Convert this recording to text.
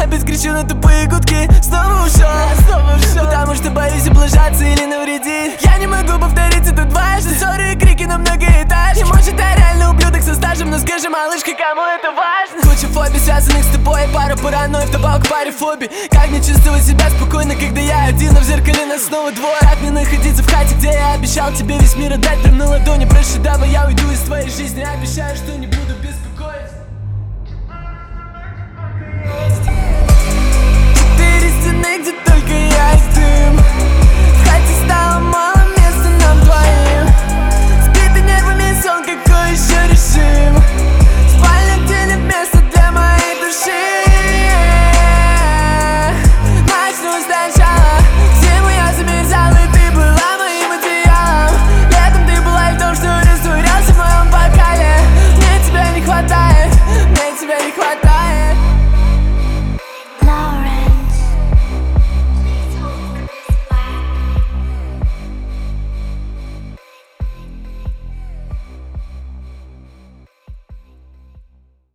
опять кричу на тупые гудки. Снова ушел, потому что боюсь облажаться или навредить. Я не могу повторить это дважды. Ссоры и крики на многоэтажке. Может, я реально ублюдок со стажем, но скажи, малышка, кому это важно? Куча фобий, связанных с тобой, пару паранойи, вдобавок к паре фобий. Как мне чувствовать себя спокойно, когда я один, а в зеркале нас снова двое? Как мне находиться в хате, где я обещал тебе весь мир отдать прям на ладони? Проще, давай я уйду из твоей жизни, обещаю, что не буду без